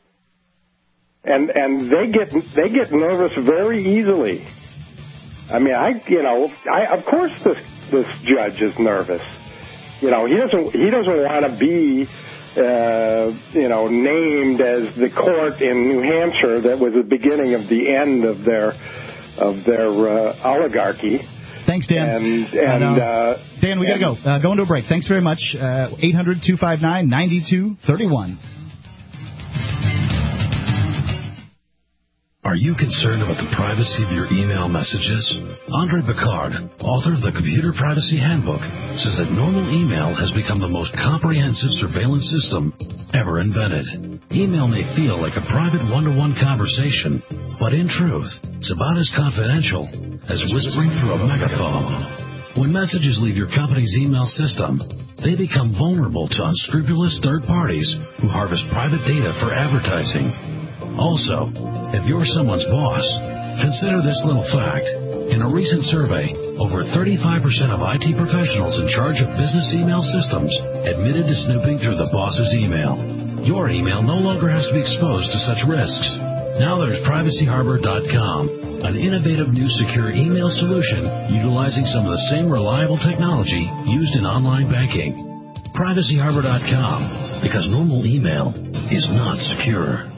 and and they get they get nervous very easily. I mean, I you know, I of course this this judge is nervous. You know, he doesn't he doesn't want to be, uh, you know, named as the court in New Hampshire that was the beginning of the end of their of their uh, oligarchy. Thanks, Dan. And, and uh, uh, Dan, we got to go. Uh, go into a break. Thanks very much. Uh, eight hundred, two five nine, nine two three one. Are you concerned about the privacy of your email messages? Andre Picard, author of the Computer Privacy Handbook, says that normal email has become the most comprehensive surveillance system ever invented. Email may feel like a private one-to-one conversation, but in truth, it's about as confidential as whispering through a megaphone. When messages leave your company's email system, they become vulnerable to unscrupulous third parties who harvest private data for advertising. Also, if you're someone's boss, consider this little fact. In a recent survey, over thirty-five percent of I T professionals in charge of business email systems admitted to snooping through the boss's email. Your email no longer has to be exposed to such risks. Now there's Privacy Harbor dot com, an innovative new secure email solution utilizing some of the same reliable technology used in online banking. Privacy Harbor dot com, because normal email is not secure.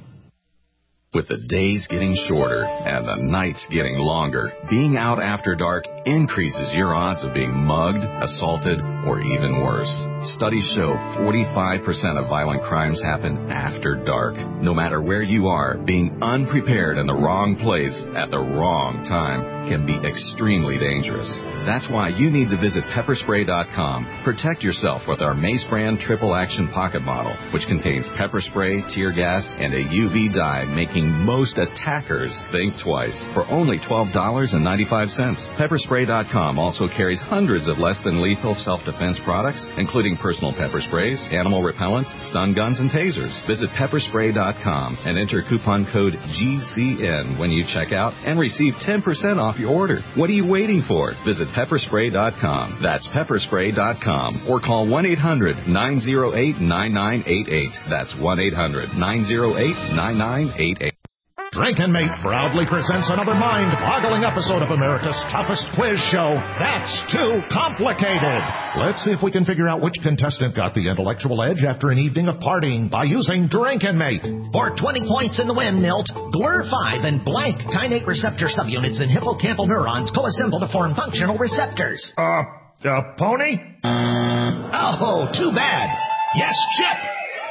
With the days getting shorter and the nights getting longer, being out after dark increases your odds of being mugged, assaulted, or even worse. Studies show forty-five percent of violent crimes happen after dark. No matter where you are, being unprepared in the wrong place at the wrong time can be extremely dangerous. That's why you need to visit pepper spray dot com. Protect yourself with our Mace brand triple action pocket bottle, which contains pepper spray, tear gas, and a U V dye, making most attackers think twice for only twelve dollars and ninety-five cents. pepper spray dot com also carries hundreds of less than lethal self-defense products, including personal pepper sprays, animal repellents, stun guns, and tasers. Visit pepper spray dot com and enter coupon code G C N when you check out and receive ten percent off your order. What are you waiting for? Visit pepper spray dot com. That's pepper spray dot com. Or call one eight hundred nine oh eight nine nine eight eight. That's one eight hundred nine oh eight nine nine eight eight. Drink and Mate proudly presents another mind-boggling episode of America's toughest quiz show, That's Too Complicated. Let's see if we can figure out which contestant got the intellectual edge after an evening of partying by using Drink and Mate. For twenty points in the win, Milt, G L R five and blank kainate receptor subunits in hippocampal neurons coassemble to form functional receptors. Uh, uh, pony? Oh, too bad. Yes, Chip.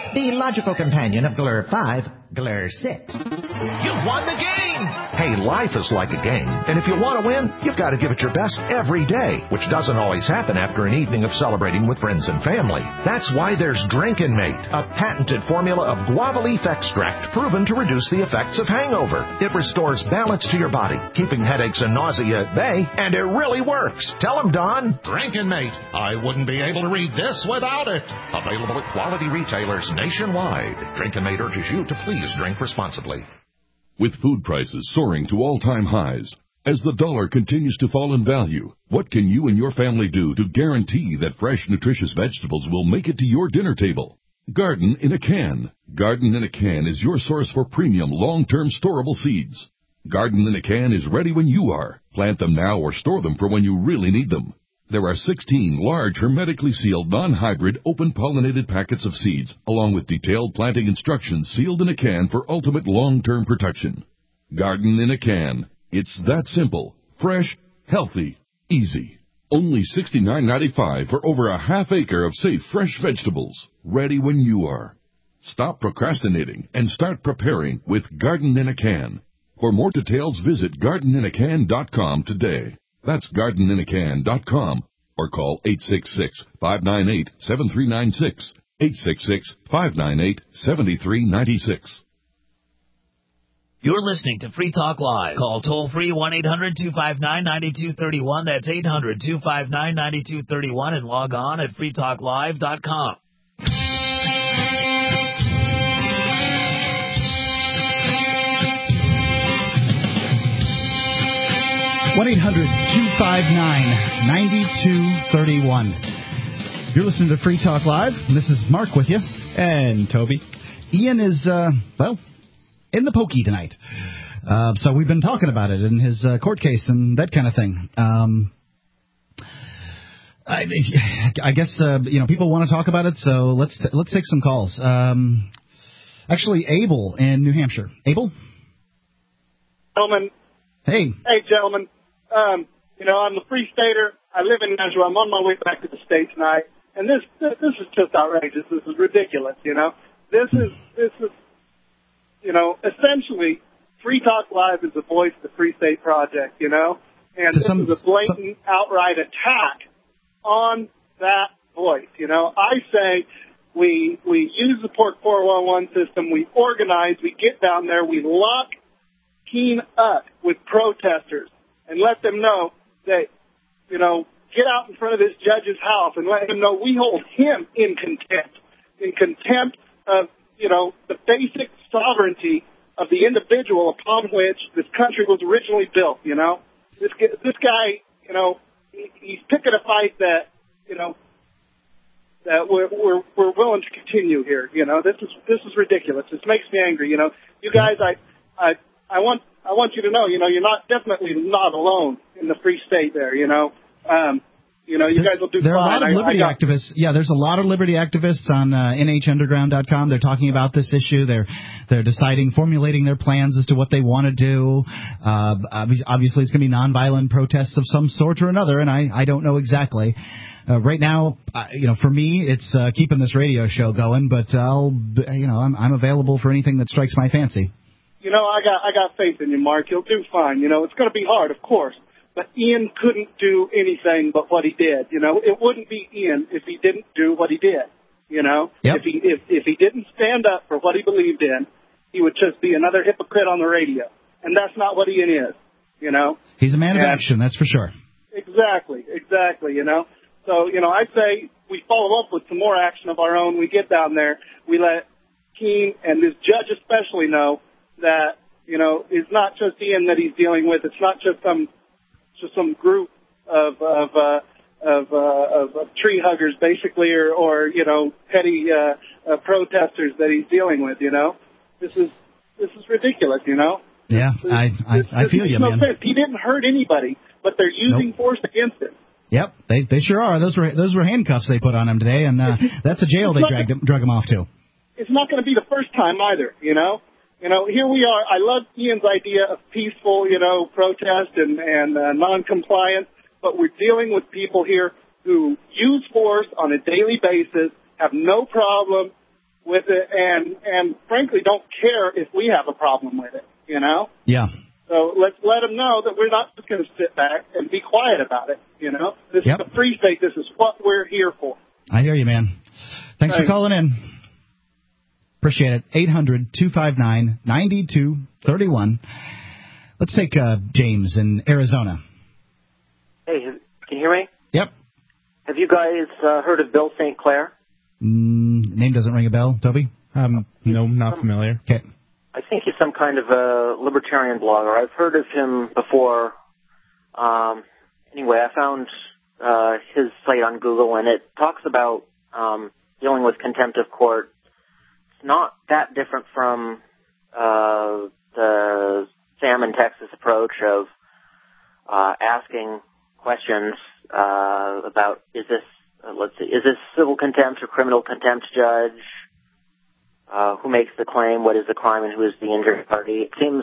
the logical companion of Glur five, Glur six. You've won the game! Hey, life is like a game, and if you want to win, you've got to give it your best every day, which doesn't always happen after an evening of celebrating with friends and family. That's why there's Drinkin' Mate, a patented formula of guava leaf extract proven to reduce the effects of hangover. It restores balance to your body, keeping headaches and nausea at bay, and it really works. Tell them, Don. Drinkin' Mate. I wouldn't be able to read this without it. Available at quality retailers nationwide. Drinkin' Mate urges you to please drink responsibly. With food prices soaring to all-time highs, as the dollar continues to fall in value, what can you and your family do to guarantee that fresh, nutritious vegetables will make it to your dinner table? Garden in a Can. Garden in a Can is your source for premium, long-term storable seeds. Garden in a Can is ready when you are. Plant them now or store them for when you really need them. There are sixteen large, hermetically sealed, non-hybrid, open-pollinated packets of seeds, along with detailed planting instructions sealed in a can for ultimate long-term protection. Garden in a Can. It's that simple, fresh, healthy, easy. Only sixty-nine ninety-five for over a half acre of safe, fresh vegetables, ready when you are. Stop procrastinating and start preparing with Garden in a Can. For more details, visit garden in a can dot com today. That's garden in a can dot com or call eight six six, five nine eight, seven three nine six, eight six six, five nine eight, seven three nine six. You're listening to Free Talk Live. Call toll-free one eight hundred two five nine nine two three one. That's eight hundred two five nine nine two three one and log on at free talk live dot com. one eight hundred two five nine nine two three one. You're listening to Free Talk Live. This is Mark with you. And Toby. Ian is, uh, well, in the pokey tonight. Uh, so we've been talking about it in his uh, court case and that kind of thing. Um, I, I guess, uh, you know, people want to talk about it, so let's t- let's take some calls. Um, actually, Abel in New Hampshire. Abel? Gentlemen. Hey. Hey, gentlemen. Um, you know, I'm a free stater. I live in Nashville. I'm on my way back to the state tonight, and this this is just outrageous. This is ridiculous. You know, this is this is you know essentially Free Talk Live is the voice of the Free State Project. You know, and this some, is a blatant, some... outright attack on that voice. You know, I say we we use the Port four one one system. We organize. We get down there. We lock Keene up with protesters and let them know that, you know, get out in front of this judge's house and let him know we hold him in contempt, in contempt of, you know, the basic sovereignty of the individual upon which this country was originally built, you know. This, this guy, you know, he, he's picking a fight that, you know, that we're, we're, we're willing to continue here, you know. This is, this is ridiculous. This makes me angry, you know. You guys, I, I, I want, I want you to know, you know, you're not definitely not alone in the free state there, you know. Um, you know, you there's, guys will do there fine. There are a lot of liberty I, I got, activists. Yeah, there's a lot of liberty activists on uh, N H underground dot com. They're talking about this issue. They're they're deciding, formulating their plans as to what they want to do. Uh, obviously, it's going to be nonviolent protests of some sort or another, and I, I don't know exactly. Uh, right now, uh, you know, for me, it's uh, keeping this radio show going, but I'll, you know, I'm, I'm available for anything that strikes my fancy. You know, I got I got faith in you, Mark. You'll do fine. You know, it's going to be hard, of course. But Ian couldn't do anything but what he did. You know, it wouldn't be Ian if he didn't do what he did. You know, yep. if he if if he didn't stand up for what he believed in, he would just be another hypocrite on the radio. And that's not what Ian is. You know, he's a man and of action. That's for sure. Exactly, exactly. You know, so you know, I'd say we follow up with some more action of our own. We get down there. We let Keene and this judge especially know that, you know, it's not just Ian that he's dealing with. It's not just some just some group of of uh, of, uh, of of tree huggers, basically, or, or you know, petty uh, uh, protesters that he's dealing with. You know, this is this is ridiculous. You know. Yeah, this, I I, this, I feel this you, no man. Sense. He didn't hurt anybody, but they're using nope. force against him. Yep, they they sure are. Those were those were handcuffs they put on him today, and uh, that's a jail they dragged him, drug him off to. It's not going to be the first time either. You know. You know, here we are. I love Ian's idea of peaceful, you know, protest and, and uh, non-compliance, but we're dealing with people here who use force on a daily basis, have no problem with it, and and frankly don't care if we have a problem with it, you know? Yeah. So let's let them know that we're not just going to sit back and be quiet about it, you know? This Yep. is a free state. This is what we're here for. I hear you, man. Thanks Thanks. for calling in. Appreciate it. eight hundred two five nine nine two three one. Let's take uh, James in Arizona. Hey, can you hear me? Yep. Have you guys uh, heard of Bill Saint Clair? Mm, name doesn't ring a bell, Toby? Um, no, not familiar. Okay. I think he's some kind of a libertarian blogger. I've heard of him before. Um, anyway, I found uh, his site on Google, and it talks about um, dealing with contempt of court. It's not that different from uh, the Sam in Texas approach of uh, asking questions uh, about is this uh, let's see is this civil contempt or criminal contempt, judge? Uh, who makes the claim? What is the crime? And who is the injured party? It seems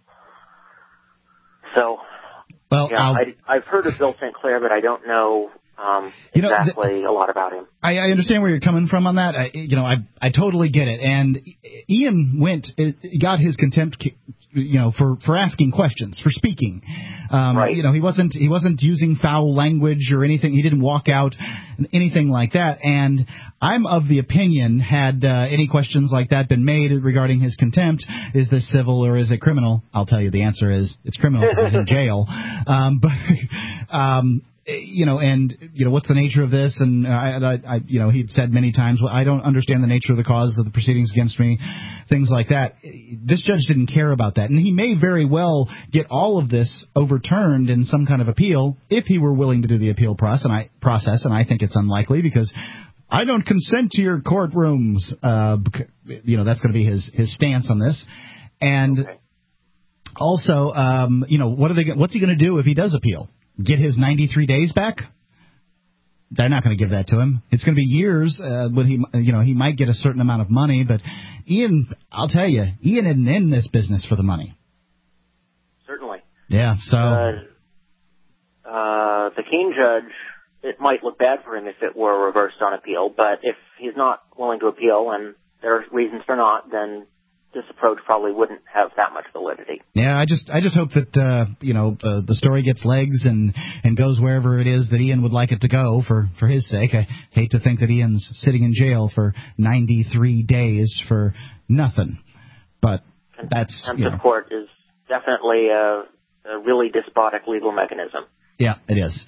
so. Well, yeah, I, I've heard of Bill Saint Clair, but I don't know um, You know, exactly th- a lot about him. I, I understand where you're coming from on that. I, you know, I I totally get it. And Ian went, got his contempt, you know, for, for asking questions, for speaking. Um, right. You know, he wasn't he wasn't using foul language or anything. He didn't walk out, anything like that. And I'm of the opinion, had uh, any questions like that been made regarding his contempt, is this civil or is it criminal? I'll tell you the answer is it's criminal because he's in jail. Um, but um, you know, and, you know, what's the nature of this? And, I, I, I, you know, he'd said many times, well, I don't understand the nature of the cause of the proceedings against me, things like that. This judge didn't care about that. And he may very well get all of this overturned in some kind of appeal if he were willing to do the appeal process. And I, process, and I think it's unlikely because I don't consent to your courtrooms. Uh, you know, that's going to be his, his stance on this. And okay. also, um, you know, what are they, what's he going to do if he does appeal? Get his ninety-three days back? They're not going to give that to him. It's going to be years. Uh, when he, you know, he might get a certain amount of money, but Ian, I'll tell you, Ian isn't in this business for the money. Certainly. Yeah. So uh, uh, the Keene judge, it might look bad for him if it were reversed on appeal, but if he's not willing to appeal and there are reasons for not, then this approach probably wouldn't have that much validity. Yeah, I just I just hope that uh, you know uh, the story gets legs and, and goes wherever it is that Ian would like it to go for, for his sake. I hate to think that Ian's sitting in jail for ninety-three days for nothing, but that's Contempt you of know. court is definitely a, a really despotic legal mechanism. Yeah, it is.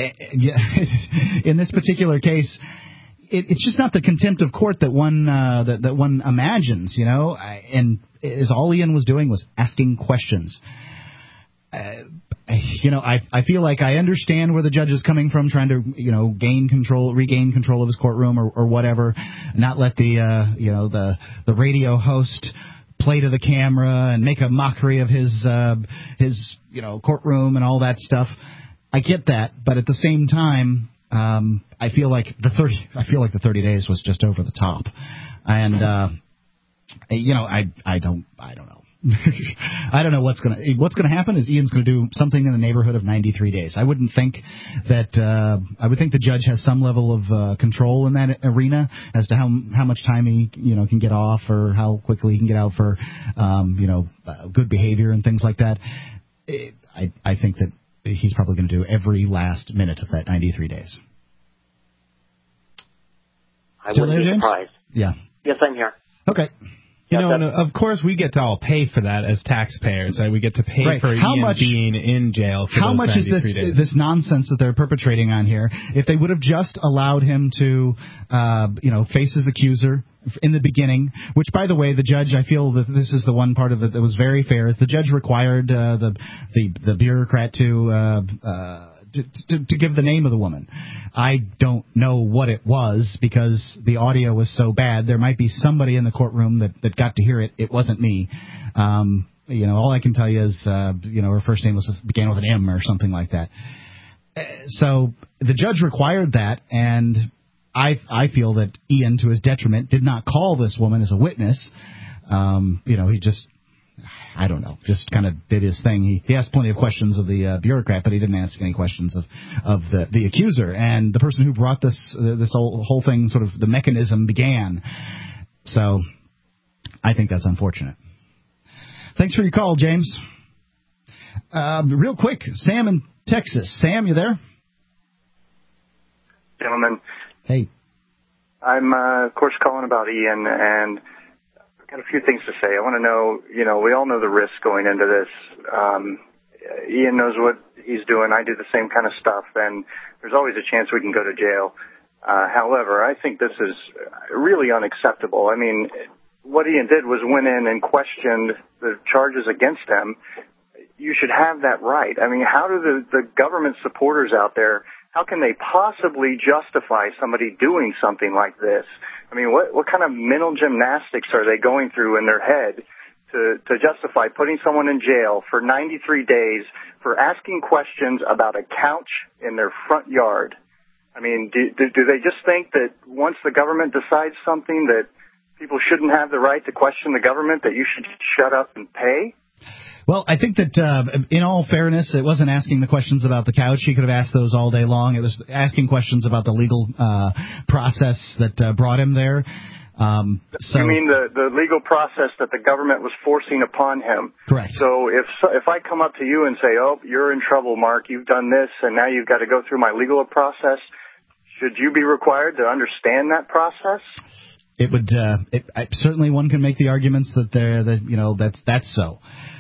In this particular case, It, it's just not the contempt of court that one uh, that, that one imagines, you know. I, and is all Ian was doing was asking questions. Uh, you know, I I feel like I understand where the judge is coming from, trying to you know gain control, regain control of his courtroom or, or whatever, not let the uh, you know the the radio host play to the camera and make a mockery of his uh, his you know courtroom and all that stuff. I get that, but at the same time. Um, I feel like the thirty. I feel like the thirty days was just over the top, and uh, you know, I I don't I don't know. I don't know what's gonna what's gonna happen. Is Ian's gonna do something in the neighborhood of ninety-three days? I wouldn't think that. Uh, I would think the judge has some level of uh, control in that arena as to how how much time he you know can get off or how quickly he can get out for um, you know uh, good behavior and things like that. It, I I think that. He's probably going to do every last minute of that ninety-three days. I Still wouldn't there, be James? surprised. Yeah. Yes, I'm here. Okay. You know, and of course, we get to all pay for that as taxpayers. Right? We get to pay right. for how Ian much, being in jail for how those much is this days. this nonsense that they're perpetrating on here? If they would have just allowed him to, uh, you know, face his accuser in the beginning, which, by the way, the judge, I feel that this is the one part of it that was very fair, is the judge required uh, the, the the bureaucrat to. Uh, uh, To, to, to give the name of the woman. I don't know what it was because the audio was so bad. There might be somebody in the courtroom that, that got to hear it. It wasn't me. Um, you know, all I can tell you is, uh, you know, her first name was began with an M or something like that. Uh, so the judge required that, and I I feel that Ian, to his detriment, did not call this woman as a witness. Um, you know, he just. I don't know, just kind of did his thing. He, he asked plenty of questions of the uh, bureaucrat, but he didn't ask any questions of, of the, the accuser. And the person who brought this uh, this whole, whole thing, sort of the mechanism began. So I think that's unfortunate. Thanks for your call, James. Uh, real quick, Sam in Texas. Sam, you there? Gentlemen. Hey. I'm, uh, of course, calling about Ian, and I've got a few things to say. I want to know, you know, we all know the risks going into this. Um, Ian knows what he's doing. I do the same kind of stuff, and there's always a chance we can go to jail. Uh, however, I think this is really unacceptable. I mean, what Ian did was went in and questioned the charges against him. You should have that right. I mean, how do the, the government supporters out there, how can they possibly justify somebody doing something like this? I mean, what, what kind of mental gymnastics are they going through in their head to, to justify putting someone in jail for ninety-three days for asking questions about a couch in their front yard? I mean, do, do, do they just think that once the government decides something that people shouldn't have the right to question the government, that you should shut up and pay? Well, I think that uh, in all fairness, it wasn't asking the questions about the couch. He could have asked those all day long. It was asking questions about the legal uh, process that uh, brought him there. Um, so, you mean the, the legal process that the government was forcing upon him? Correct. So if if I come up to you and say, oh, you're in trouble, Mark, you've done this, and now you've got to go through my legal process, should you be required to understand that process? It would uh, it, I, certainly one can make the arguments that they're that you know that's that's so.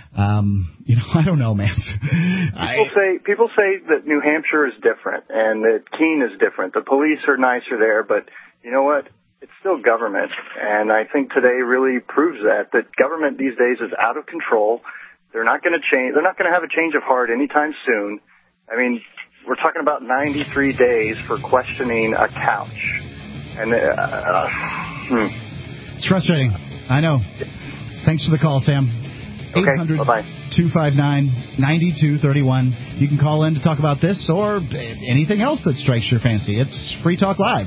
Um, you know, I don't know, man. People say people say that New Hampshire is different and that Keene is different. The police are nicer there, but you know what? It's still government, and I think today really proves that that government these days is out of control. They're not going to change. They're not going to have a change of heart anytime soon. I mean, we're talking about ninety-three days for questioning a couch, and uh, uh, hmm. It's frustrating. I know. Thanks for the call, Sam. eight hundred, two five nine, nine two three one. You can call in to talk about this or anything else that strikes your fancy. It's Free Talk Live.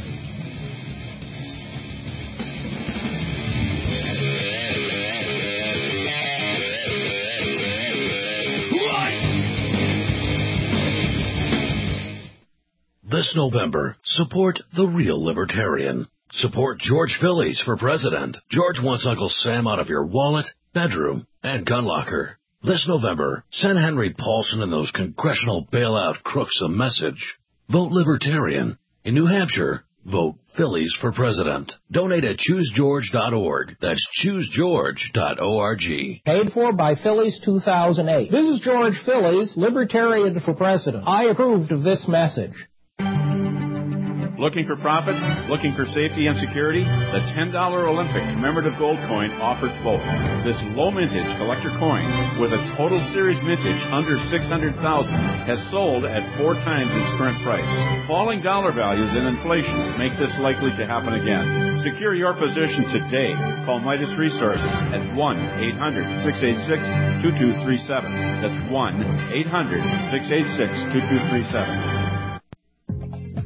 This November, support the real libertarian. Support George Phillies for president. George wants Uncle Sam out of your wallet, bedroom, and gun locker. This November, send Henry Paulson and those congressional bailout crooks a message. Vote Libertarian. In New Hampshire, vote Phillies for president. Donate at choose george dot org. That's choose george dot org. Paid for by Phillies two thousand eight. This is George Phillies, Libertarian for president. I approved of this message. Looking for profit? Looking for safety and security? The ten dollar Olympic commemorative gold coin offers both. This low mintage collector coin with a total series mintage under six hundred thousand dollars has sold at four times its current price. Falling dollar values and inflation make this likely to happen again. Secure your position today. Call Midas Resources at one eight hundred, six eight six, two two three seven. That's one eight hundred, six eight six, two two three seven.